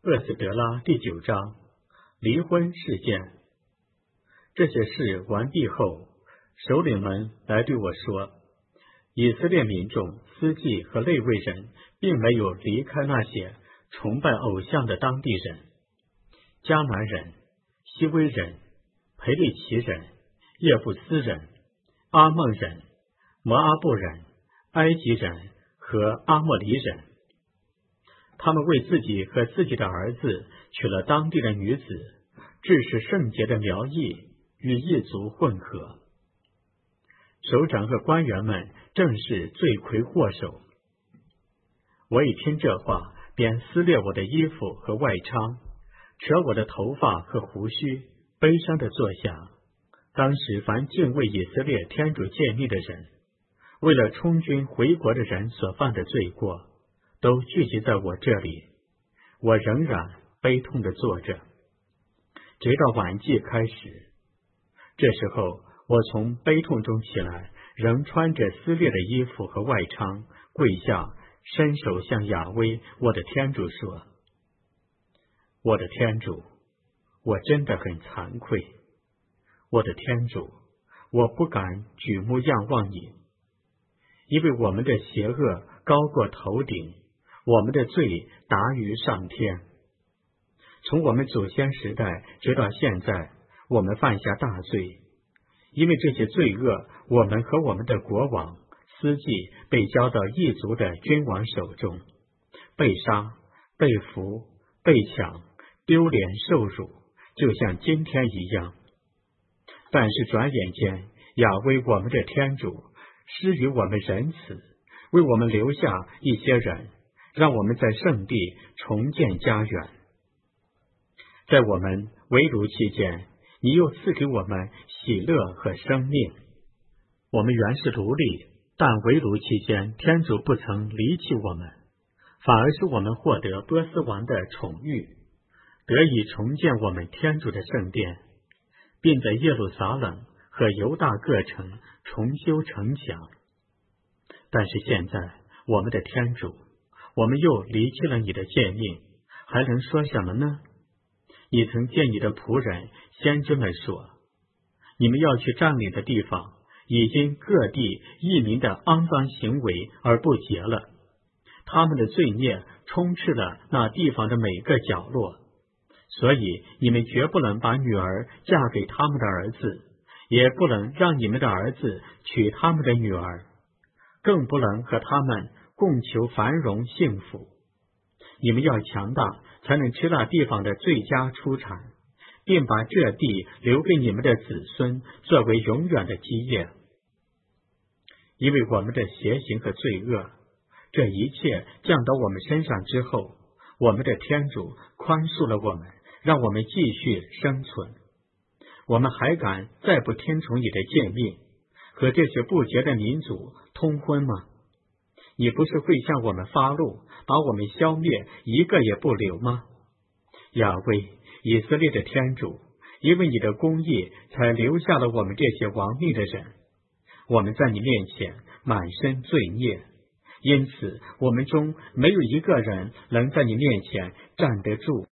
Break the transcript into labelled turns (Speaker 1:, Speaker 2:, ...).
Speaker 1: 厄斯德拉第9章，离婚事件。这些事完毕后，首领们来对我说，以色列民众司祭和利未人并没有离开那些崇拜偶像的当地人，迦南人、西威人、培利奇人、叶布斯人、阿孟人、摩阿布人、埃及人和阿莫黎人。他们为自己和自己的儿子娶了当地的女子，致使圣洁的苗裔与异族混合。首长和官员们正是罪魁祸首。我一听这话，便撕裂我的衣服和外裳，扯我的头发和胡须，悲伤地坐下。当时凡敬畏以色列天主诫命的人，为了充军回国的人所犯的罪过，都聚集在我这里。我仍然悲痛地坐着，直到晚祭开始。这时候，我从悲痛中起来，仍穿着撕裂的衣服和外裳，跪下，伸手向雅威我的天主说：我的天主，我真的很惭愧。我的天主，我不敢举目仰望你，因为我们的邪恶高过头顶，我们的罪达于上天。从我们祖先时代直到现在，我们犯下大罪，因为这些罪恶，我们和我们的国王、司祭被交到异族的君王手中，被杀、被俘、被抢，丢脸受辱，就像今天一样。但是转眼间，雅威我们的天主施予我们仁慈，为我们留下一些人，让我们在圣地重建家园。在我们为奴期间，你又赐给我们喜乐和生命。我们原是奴隶，但为奴期间，天主不曾离弃我们，反而使我们获得波斯王的宠遇，得以重建我们天主的圣殿，并在耶路撒冷和犹大各城重修城墙。但是现在，我们的天主，我们又离弃了你的诫命，还能说什么呢？你曾见你的仆人先知们说，你们要去占领的地方，已经各地异民的肮脏行为而不洁了，他们的罪孽充斥了那地方的每个角落，所以你们绝不能把女儿嫁给他们的儿子，也不能让你们的儿子娶他们的女儿，更不能和他们共求繁荣幸福。你们要强大，才能吃那地方的最佳出产，并把这地留给你们的子孙作为永远的基业。因为我们的邪行和罪恶，这一切降到我们身上之后，我们的天主宽恕了我们，让我们继续生存。我们还敢再不听从你的诫命，和这些不洁的民族通婚吗？你不是会向我们发怒，把我们消灭，一个也不留吗？雅威，以色列的天主，因为你的公义，才留下了我们这些亡命的人。我们在你面前满身罪孽，因此我们中没有一个人能在你面前站得住。